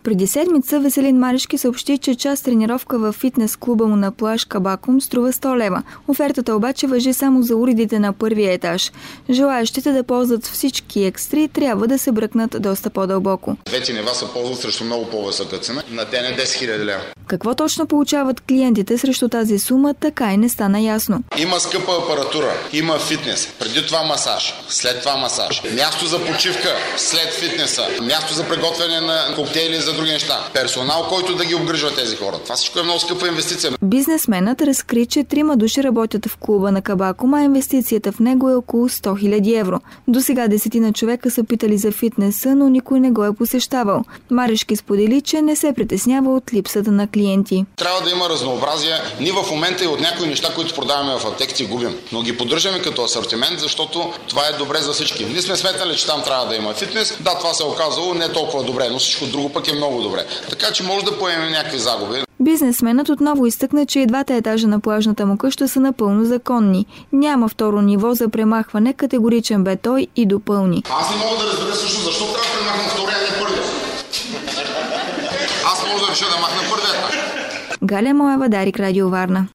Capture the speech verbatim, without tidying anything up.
Преди седмица Веселин Марешки съобщи, че част тренировка във фитнес клуба му на плаж Кабакум струва сто лева. Офертата обаче важи само за уредите на първия етаж. Желаещите да ползват всички екстри трябва да се бръкнат доста по-дълбоко. Двете нива се ползват срещу много по-висока цена. На ден е десет хиляди лева. Какво точно получават клиентите срещу тази сума, така и не стана ясно. Има скъпа апаратура, има фитнес, преди това масаж, след това масаж, място за почивка след фитнеса, място за приготвяне на коктейли за други неща, персонал, който да ги обгрижва тези хора. Това всичко е много скъпа инвестиция. Бизнесменът разкри, че трима души работят в клуба на Кабакум, а инвестицията в него е около сто хиляди евро. До сега десетина човека са питали за фитнеса, но никой не го е посещавал. Марешки сподели, че не се притеснява от липсата на клиенти. Трябва да има разнообразие. Ние в момента и от някои неща, които продаваме в аптеките, губим. Но ги поддържаме като асортимент, защото това е добре за всички. Ние сме сметнали, че там трябва да има фитнес. Да, това се е оказало не толкова добре, но всичко друго пък е много добре. Така че може да поемем някакви загуби. Бизнесменът отново изтъкна, че и двата етажа на плажната му къща са напълно законни. Няма второ ниво за премахване, категоричен бе той и допълни. Аз не мога да разбера също защо трябва да премахна втория, а не първия. Аз мога да реша да махна първия етаж. Галя Моева, Дарик, Радио Варна.